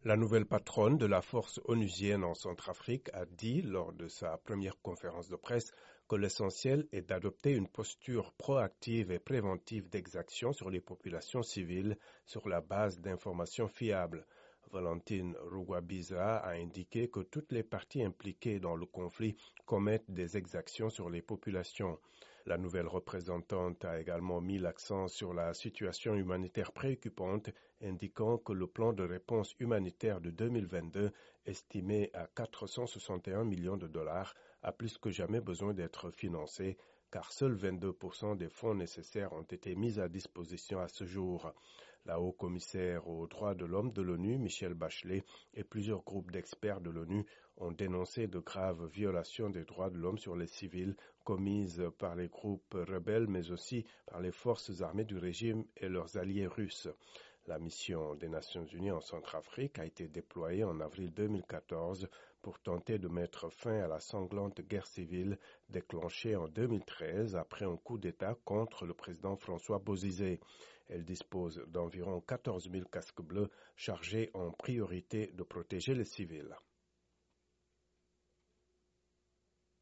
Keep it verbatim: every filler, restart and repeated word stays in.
La nouvelle patronne de la force onusienne en Centrafrique a dit lors de sa première conférence de presse que l'essentiel est d'adopter une posture proactive et préventive d'exaction sur les populations civiles sur la base d'informations fiables. Valentine Rugwabiza a indiqué que toutes les parties impliquées dans le conflit commettent des exactions sur les populations. La nouvelle représentante a également mis l'accent sur la situation humanitaire préoccupante, indiquant que le plan de réponse humanitaire de deux mille vingt-deux, estimé à quatre cent soixante et un millions de dollars, a plus que jamais besoin d'être financé, car seuls vingt-deux pour cent des fonds nécessaires ont été mis à disposition à ce jour. La haut-commissaire aux droits de l'homme de l'ONU, Michelle Bachelet, et plusieurs groupes d'experts de l'ONU ont dénoncé de graves violations des droits de l'homme sur les civils commises par les groupes rebelles, mais aussi par les forces armées du régime et leurs alliés russes. La mission des Nations Unies en Centrafrique a été déployée en avril deux mille quatorze pour tenter de mettre fin à la sanglante guerre civile déclenchée en deux mille treize après un coup d'État contre le président François Bozizé. Elle dispose d'environ quatorze mille casques bleus chargés en priorité de protéger les civils.